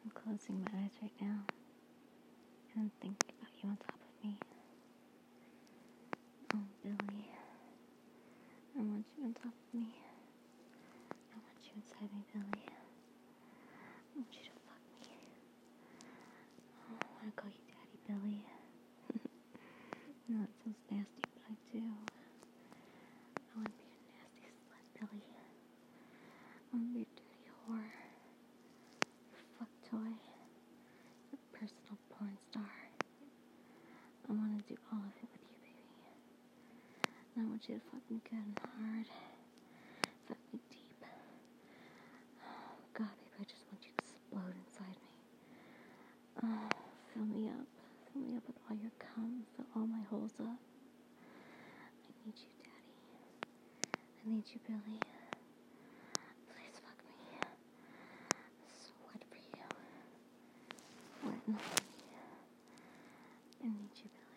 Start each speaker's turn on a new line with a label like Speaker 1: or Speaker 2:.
Speaker 1: I'm closing my eyes right now and I'm thinking about you on top of me. Oh, Billy. I want you on top of me. I want you inside me, Billy. I want you to fuck me. Oh, I want to call you Daddy, Billy. No, it sounds nasty, but I do. I want to be a nasty slut, Billy. I want to be a dirty whore. Fuck toy. A personal porn star. I want to do all of it with you, baby. And I want you to fuck me good and hard. Fuck me deep. Oh, God, baby, I just want you to explode inside me. Oh, fill me up. Fill me up with all your cum. Fill all my holes up. I need you, Daddy. I need you, Billy. Please fuck me. Sweat for you. Wet and horny. I need you, Billy.